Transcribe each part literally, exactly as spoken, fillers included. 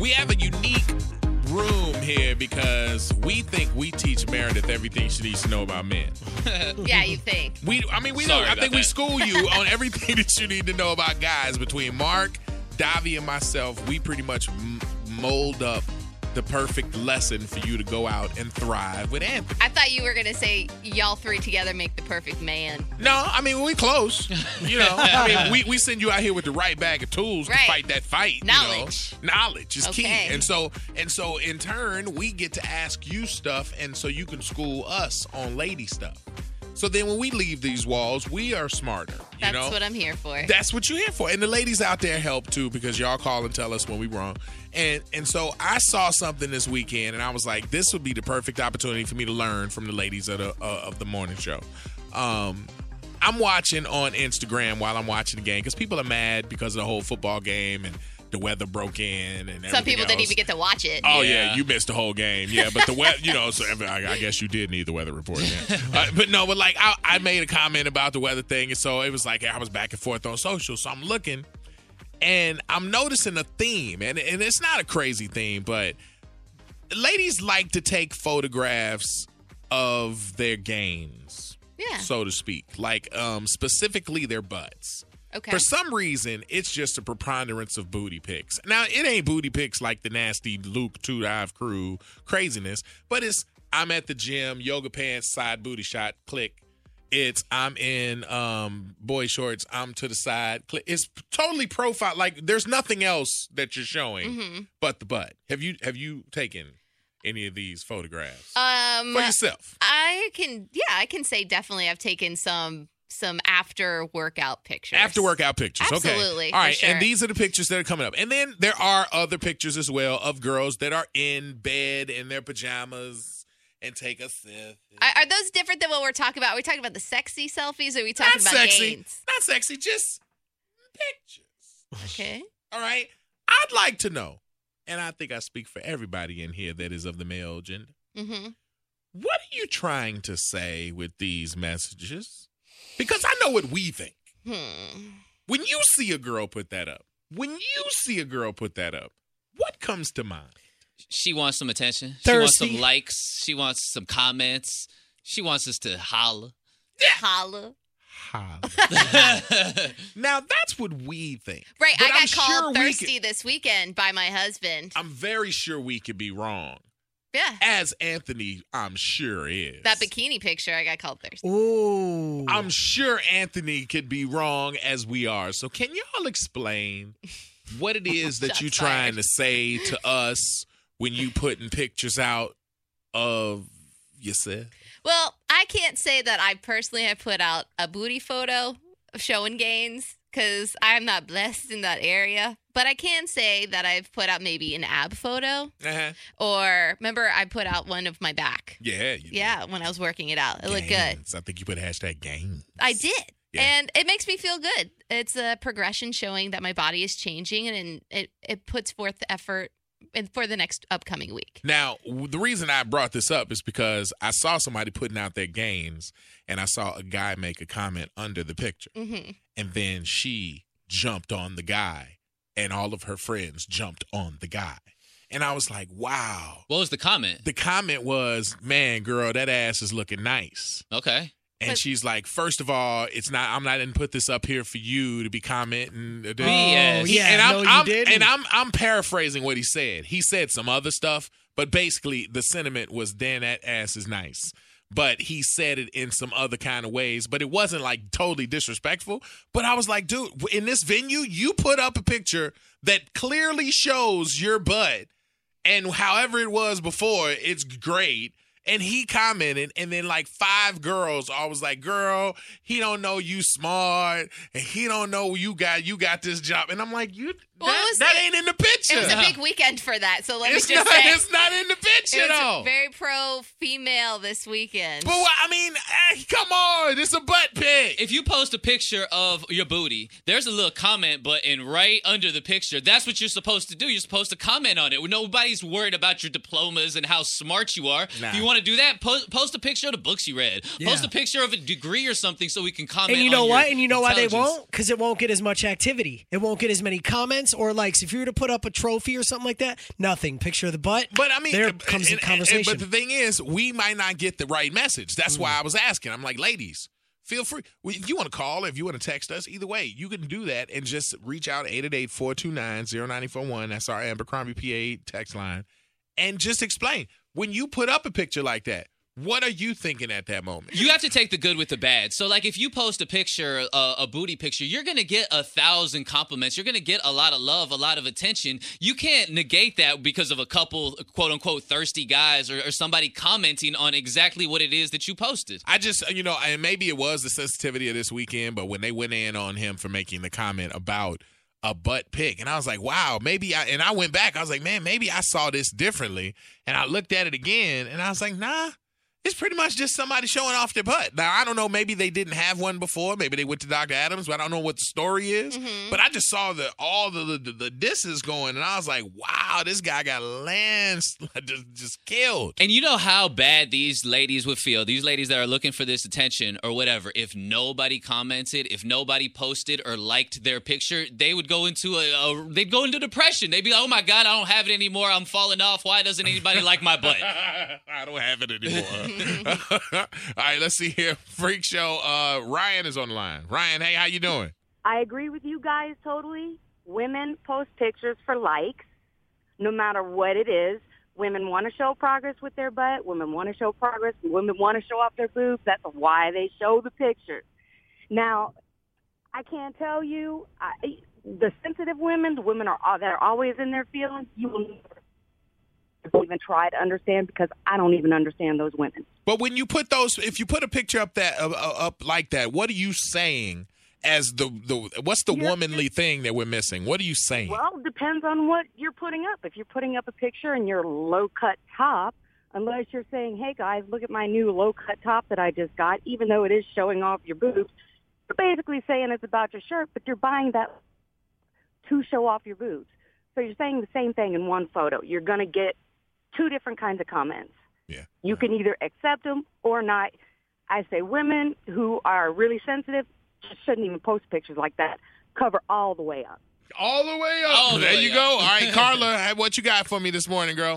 We have a unique room here because we think we teach Meredith everything she needs to know about men. Yeah, you think. We, I mean, we Sorry know. I about think we that. school you on everything that you need to know about guys. Between Mark, Davi, and myself, we pretty much m- mold up the perfect lesson for you to go out and thrive with Anthony. I thought you were going to say y'all three together make the perfect man. No, I mean, we close. You know, I mean, we, we send you out here with the right bag of tools Right. to fight that fight. Knowledge. You know? Knowledge is Okay. key. And so, and so in turn, we get to ask you stuff, and so you can school us on lady stuff. So then when we leave these walls, we are smarter. You That's know? what I'm here for. That's what you're here for. And the ladies out there help too, because y'all call and tell us when we wrong. And and so I saw something this weekend, and I was like, this would be the perfect opportunity for me to learn from the ladies of the uh, of the morning show. Um, I'm watching on Instagram while I'm watching the game because people are mad because of the whole football game and the weather broke in and Some people else. didn't even get to watch it. Oh yeah. Yeah. You missed the whole game. Yeah, but the weather, you know, so I, I guess you did need the weather report. Yeah. Uh, but no, but like I, I made a comment about the weather thing, and so it was like I was back and forth on social. So I'm looking, and I'm noticing a theme, and and it's not a crazy theme, but ladies like to take photographs of their games, Yeah. so to speak, like um, specifically their butts. Okay. For some reason, it's just a preponderance of booty pics. Now, it ain't booty pics like the nasty Luke Two Dive Crew craziness, but it's I'm at the gym, yoga pants, side booty shot, click. It's I'm in um, boy shorts, I'm to the side, click. It's totally profile. Like there's nothing else that you're showing Mm-hmm. but the butt. Have you have you taken any of these photographs Um, for yourself? I can, yeah, I can say definitely I've taken some some after workout pictures. After workout pictures. Absolutely, Okay. All for right. sure. And these are the pictures that are coming up. And then there are other pictures as well of girls that are in bed in their pajamas and take a sip. Are, are those different than what we're talking about? Are we talking about the sexy selfies or are we talking Not about sexy. gains? Not sexy, just pictures. Okay. All right. I'd like to know, and I think I speak for everybody in here that is of the male gender. Mm-hmm. What are you trying to say with these messages? Because I know what we think. Hmm. When you see a girl put that up, when you see a girl put that up, what comes to mind? She wants some attention. Thirsty. She wants some likes. She wants some comments. She wants us to holler. Holla. Now, that's what we think. Right. But I got I'm called sure we thirsty could- this weekend by my husband. I'm very sure we could be wrong. Yeah. As Anthony, I'm sure is. That bikini picture, I got called thirsty. Ooh. I'm sure Anthony could be wrong as we are. So can y'all explain what it is that Shots you trying fired. to say to us when you putting pictures out of yourself? Well, I can't say that I personally have put out a booty photo showing gains because I'm not blessed in that area. But I can say that I've put out maybe an ab photo. Uh-huh. Or remember, I put out one of my back. Yeah. You Yeah, when I was working it out. It looked good. Gains. I think you put hashtag gains. I did. Yeah. And it makes me feel good. It's a progression showing that my body is changing and it, it puts forth the effort in- for the next upcoming week. Now, w- the reason I brought this up is because I saw somebody putting out their gains, and I saw a guy make a comment under the picture. Mm-hmm. And then she jumped on the guy, and all of her friends jumped on the guy. And I was like, wow. What was the comment? The comment was, man, girl, that ass is looking nice. Okay. And But- she's like, first of all, it's not. I'm not going to put this up here for you to be commenting. Oh, Yes. yeah. and I'm, no, you I'm didn't. and I'm I'm paraphrasing what he said. He said some other stuff, but basically the sentiment was, "Dan, that ass is nice." But he said it in some other kind of ways, but it wasn't like totally disrespectful. But I was like, dude, in this venue, you put up a picture that clearly shows your butt, and however it was before, it's great. And he commented, and then like five girls all was like, girl, he don't know you smart, and he don't know you got you got this job. And I'm like, you Well, that, it was- that ain't in the picture. It was a big weekend for that. So let it's me just not, say. it's not in the picture It was though. very pro female this weekend. But what- I mean, eh, come on, it's a butt pic. If you post a picture of your booty, there's a little comment button right under the picture. That's what you're supposed to do. You're supposed to comment on it. Nobody's worried about your diplomas and how smart you are. Nah. If you want to do that, post, post a picture of the books you read. Yeah. Post a picture of a degree or something so we can comment And you know on your what? And you know why they intelligence. won't? Because it won't get as much activity. It won't get as many comments. comments or likes. If you were to put up a trophy or something like that, nothing. Picture of the butt. But I mean, there and- comes and- the conversation. and- but the thing is, we might not get the right message. That's Mm. why I was asking. I'm like, ladies, feel free. If you want to call, if you want to text us, either way, you can do that and just reach out eight eight eight, four two nine, zero nine four one. That's our Abercrombie P A text line. And just explain. When you put up a picture like that, what are you thinking at that moment? You have to take the good with the bad. So, like, if you post a picture, uh, a booty picture, you're going to get a thousand compliments. You're going to get a lot of love, a lot of attention. You can't negate that because of a couple, quote-unquote, thirsty guys or, or somebody commenting on exactly what it is that you posted. I just, you know, and maybe it was the sensitivity of this weekend, but when they went in on him for making the comment about a butt pic, and I was like, wow, maybe I, and I went back, I was like, man, maybe I saw this differently. And I looked at it again, and I was like, nah. It's pretty much just somebody showing off their butt. Now, I don't know. Maybe they didn't have one before. Maybe they went to Doctor Adams, but I don't know what the story is. Mhm. But I just saw the all the, the the disses going, and I was like, wow, this guy got lands just, just killed. And you know how bad these ladies would feel, these ladies that are looking for this attention or whatever, if nobody commented, if nobody posted or liked their picture, they would go into a, a they'd go into depression. They'd be like, oh my God, I don't have it anymore. I'm falling off. Why doesn't anybody like my butt? I don't have it anymore. All right, let's see here. Freak Show. Uh, Ryan is on the line. Ryan, hey, how you doing? I agree with you guys totally. Women post pictures for likes, no matter what it is. Women want to show progress with their butt. Women want to show progress. Women want to show off their boobs. That's why they show the pictures. Now, I can't tell you, I, the sensitive women, the women are that are always in their feelings, you will never even try to understand because I don't even understand those women. But when you put those, if you put a picture up that uh, uh, up like that, what are you saying as the the what's the Yeah. womanly thing that we're missing? What are you saying? Well, it depends on what you're putting up. If you're putting up a picture in your low-cut top, unless you're saying, hey, guys, look at my new low-cut top that I just got, even though it is showing off your boobs, you're basically saying it's about your shirt, but you're buying that to show off your boobs. So you're saying the same thing in one photo. You're going to get two different kinds of comments. Yeah. You can either accept them or not. I say women who are really sensitive shouldn't even post pictures like that. Cover all the way up. All the way up. All the there way you up. go. All right, Carla, hey, what you got for me this morning, girl?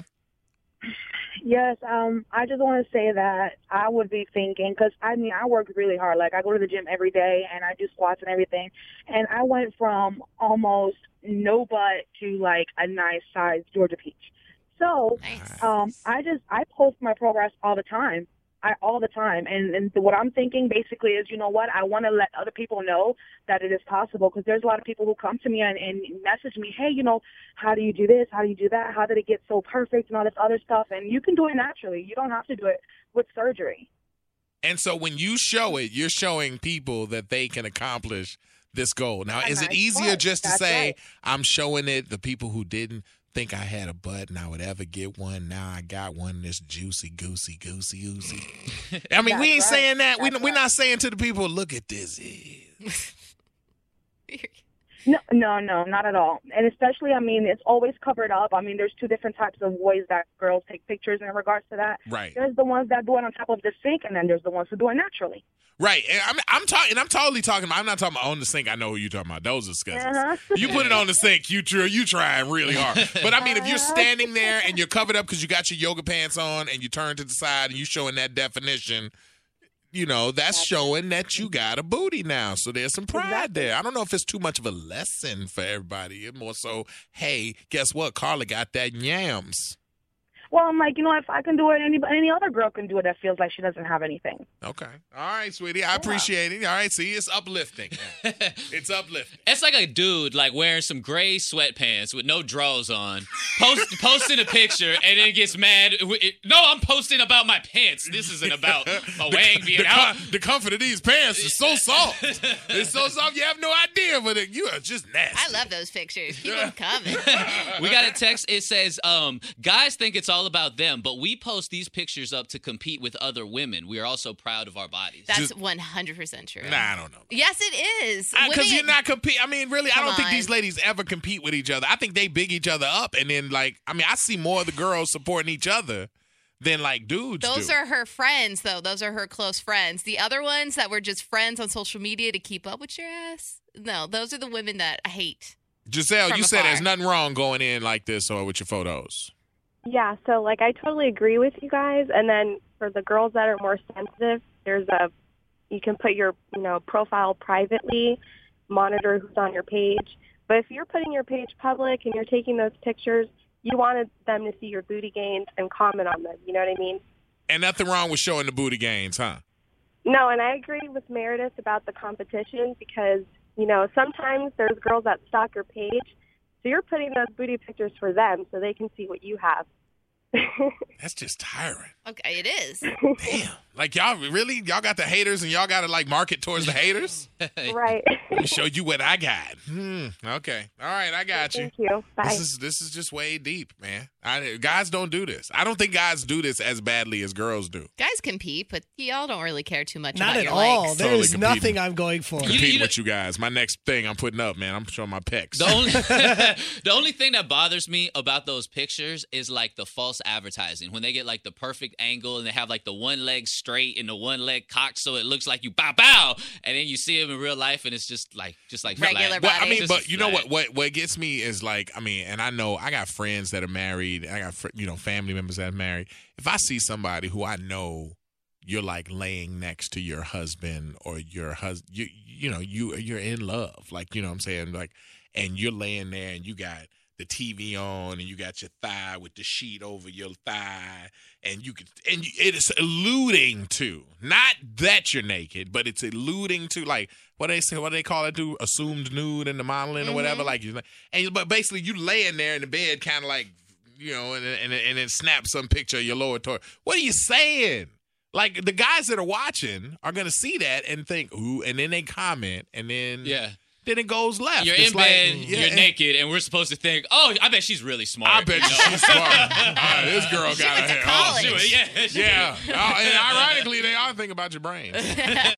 Yes, um, I just want to say that I would be thinking, because, I mean, I work really hard. Like, I go to the gym every day, and I do squats and everything. And I went from almost no butt to, like, a nice-sized Georgia peach. So Nice. um, I just, I post my progress all the time. I, all the time. And, and what I'm thinking basically is, you know what, I want to let other people know that it is possible, because there's a lot of people who come to me and, and message me, hey, you know, how do you do this? How do you do that? How did it get so perfect and all this other stuff? And you can do it naturally. You don't have to do it with surgery. And so when you show it, you're showing people that they can accomplish this goal. Now, A is it nice easier butt. just to That's say, right. I'm showing it, the people who didn't think I had a butt and I would ever get one, now I got one that's juicy, goosey, goosey, goosey. I mean, we ain't That's right. saying that. We, That's we're right. not saying to the people, look at this. No, no, no, not at all. And especially, I mean, it's always covered up. I mean, there's two different types of ways that girls take pictures in regards to that. Right. There's the ones that do it on top of the sink, and then there's the ones who do it naturally. Right. And I'm I'm talking I'm totally talking about, I'm not talking about on the sink. I know who you're talking about. Those are disgusting. Uh-huh. You put it on the sink, you try, you trying really hard. But I mean, if you're standing there and you're covered up because you got your yoga pants on and you turn to the side and you showing that definition, you know, that's showing that you got a booty now. So there's some pride Exactly. there. I don't know if it's too much of a lesson for everybody. It's more so, hey, guess what? Carla got that yams. Well, I'm like, you know, if I can do it, any any other girl can do it that feels like she doesn't have anything. Okay. All right, sweetie. I appreciate it. All right. See, it's uplifting. It's uplifting. It's like a dude like wearing some gray sweatpants with no drawers on, post, posting a picture, and then gets mad. No, I'm posting about my pants. This isn't about my wang being the, out. com- the comfort of these pants is so soft. It's so soft you have no idea, but it, you are just nasty. I love those pictures. Keep them coming. We got a text. It says, um, guys think it's all about them, but we post these pictures up to compete with other women. We are also proud of our bodies. That's Just- one hundred percent true. Nah, I don't know. Yes, it is. Because Women- you're not compete. I mean, really, I Come don't think on. these ladies ever compete with each other. I think they big each other up, and then like, I mean, I see more of the girls supporting each other than like dudes. Those do. are her friends, though. Those are her close friends. The other ones that were just friends on social media to keep up with your ass, no, those are the women that I hate. Giselle, from you said afar. there's nothing wrong going in like this or with your photos. Yeah, so like I totally agree with you guys. And then for the girls that are more sensitive, there's a you can put your you know profile privately, monitor who's on your page. But if you're putting your page public and you're taking those pictures, you wanted them to see your booty gains and comment on them. You know what I mean? And nothing wrong with showing the booty gains, huh? No, and I agree with Meredith about the competition because, you know, sometimes there's girls that stalk your page, so you're putting those booty pictures for them so they can see what you have. That's just tiring. Okay, it is. Damn. Like, y'all really? Y'all got the haters and y'all got to, like, market towards the haters? Right. Let me show you what I got. Hmm. Okay. All right, I got you. Thank you. Bye. This is this is just way deep, man. I, guys don't do this. I don't think guys do this as badly as girls do. Guys compete, but y'all don't really care too much Not about at your all. likes. There Totally is competing. nothing I'm going for. You- Competing you with you guys. My next thing I'm putting up, man, I'm showing my pecs. The only, the only thing that bothers me about those pictures is like the false advertising. When they get like the perfect angle and they have like the one leg straight and the one leg cocked so it looks like you bow bow, and then you see them in real life and it's just like just like Regular flat. Well, I body. mean, Just but you know flat. what? What what gets me is like, I mean, and I know I got friends that are married. I got fr- you know family members that are married. If I see somebody who I know you're like laying next to your husband or your husband, you you know you you're in love, like you know what I'm saying, like, and you're laying there and you got the T V on and you got your thigh with the sheet over your thigh and you can and you, it is alluding to not that you're naked, but it's alluding to like what they say, what they call it, do assumed nude in the modeling or whatever. Like you, and but basically you laying there in the bed, kind of like you know, and and and then snap some picture of your lower torso. What are you saying? Like the guys that are watching are gonna see that and think, ooh, and then they comment, and then Yeah. then it goes left. You're It's in like, bed, yeah, you're and- naked, and we're supposed to think, oh, I bet she's really smart. I bet you know? she's smart. Ah, this girl She got went to her. college. She was- yeah, she Yeah. Oh, and ironically, they are thinking about your brains.